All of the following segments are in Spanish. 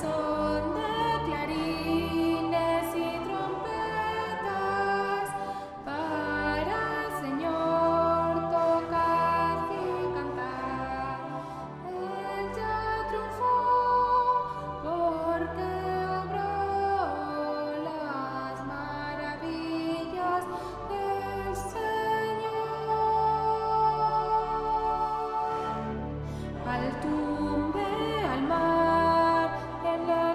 son de clarines y trompetas, para el Señor tocar y cantar. Él ya triunfó porque obró las maravillas del Señor. Al tumbe, al mar, en la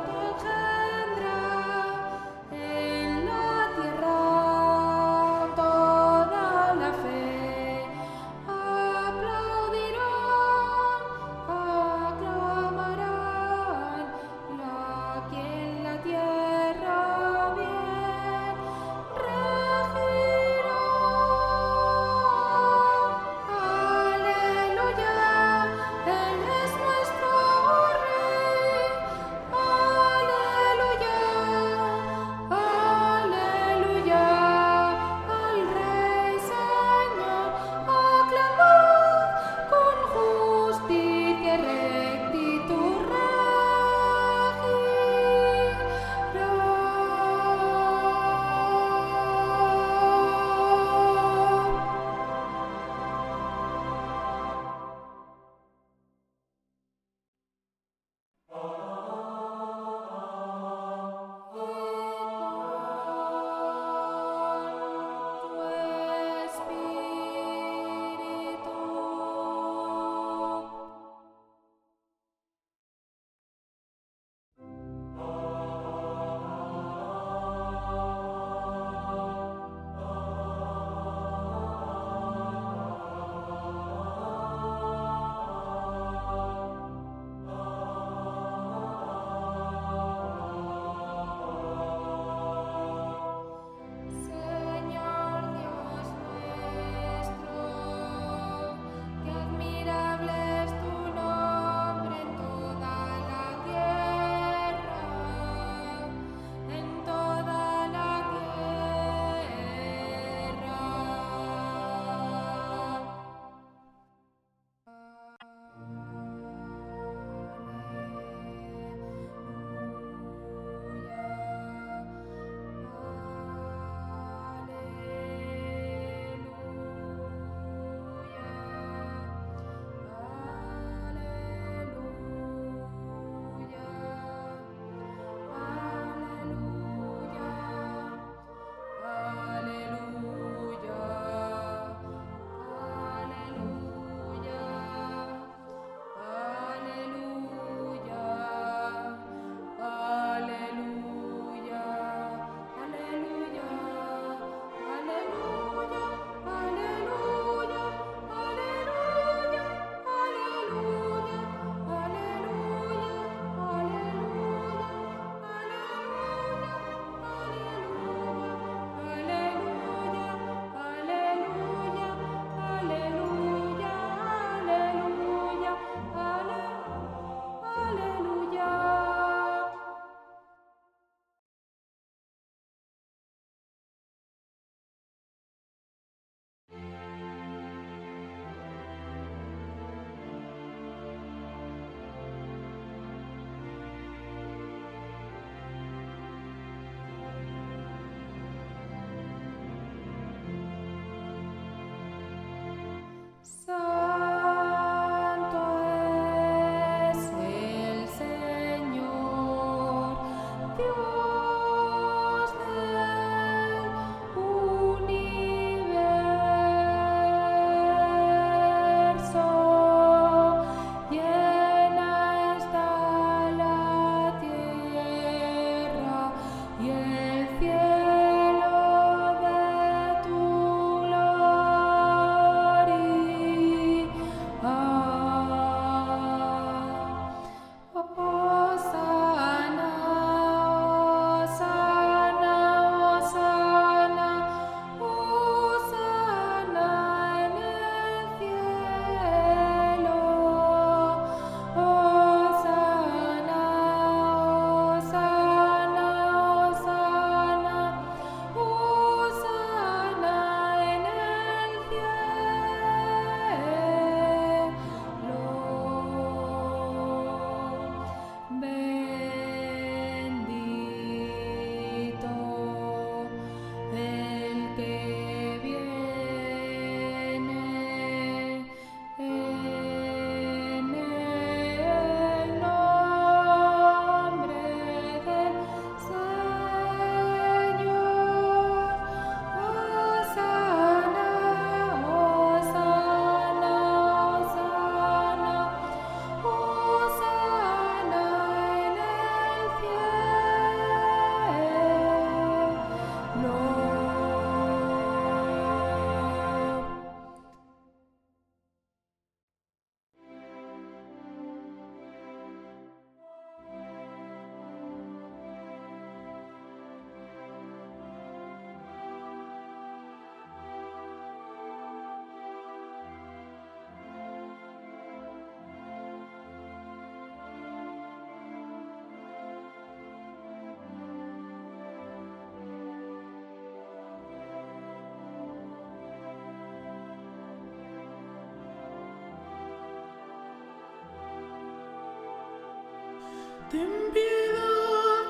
Ten piedad,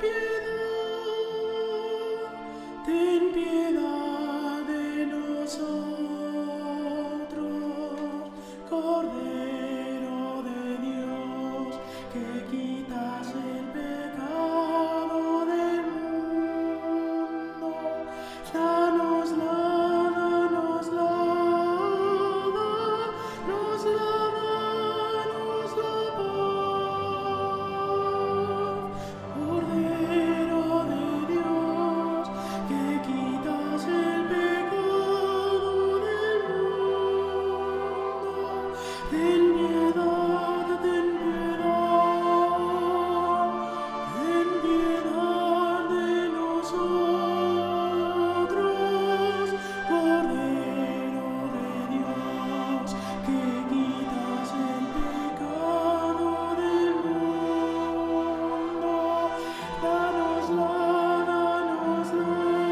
ten piedad de nosotros, Cordero de Dios, que quitas el pecado del mundo. Danosla, danosla, danosla, danosla paz. Cordero de Dios, que quitas el pecado del mundo. Ten piedad, ten piedad de nosotros, Cordero de Dios, que quitas el pecado del mundo. Danosla, danosla,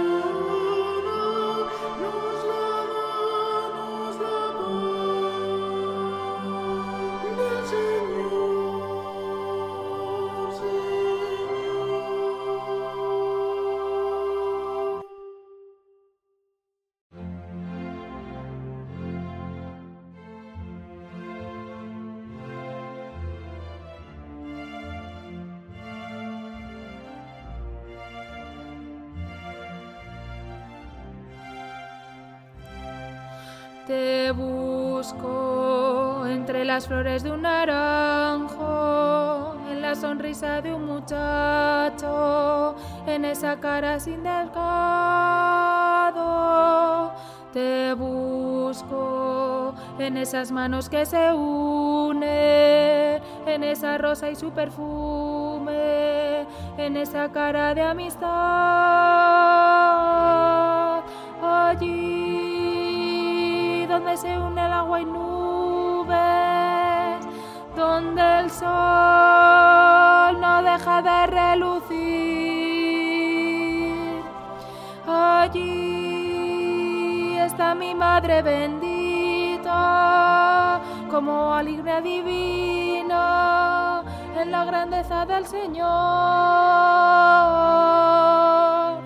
danosla, danosla paz del Señor, Señor. Te busco entre las flores de un naranjo, en la sonrisa de un muchacho, en esa cara sin delgado. Te busco en esas manos que se unen, en esa rosa y su perfume, en esa cara de amistad. Allí donde se une el agua y nubes, donde el sol no deja de relucir. Allí está mi madre bendita, como alegría divina en la grandeza del Señor.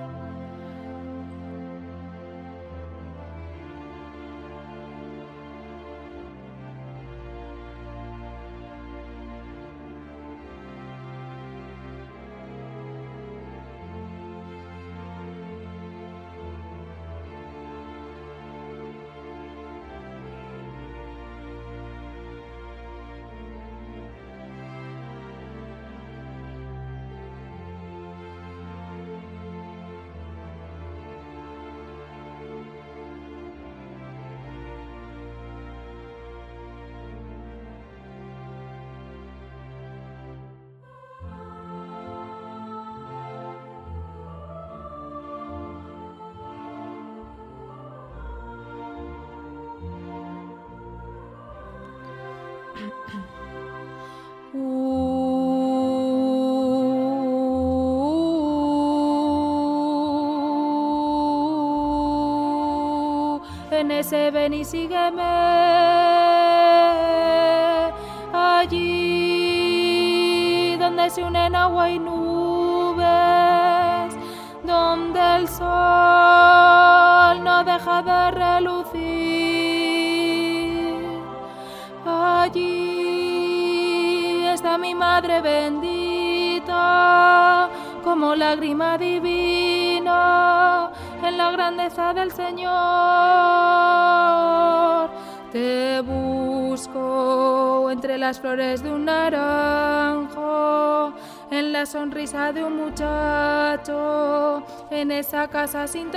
En ese ven y sígueme, allí donde se unen agua y nubes, donde el sol no deja de relucir. Allí está mi madre bendita, como lágrima divina en la grandeza del Señor. Te busco entre las flores de un naranjo, en la sonrisa de un muchacho, en esa casa sin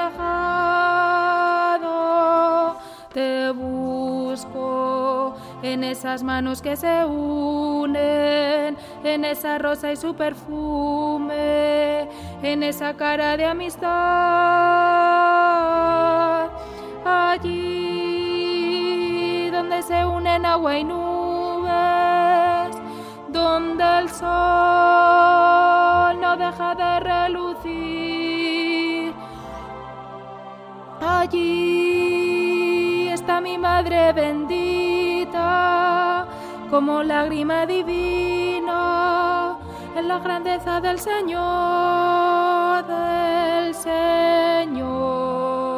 tejado. Te busco en esas manos que se unen, en esa rosa y su perfume, en esa cara de amistad. Allí donde se unen agua y nubes, donde el sol no deja de relucir. Allí está mi madre bendita, como lágrima divina la grandeza del Señor, del Señor.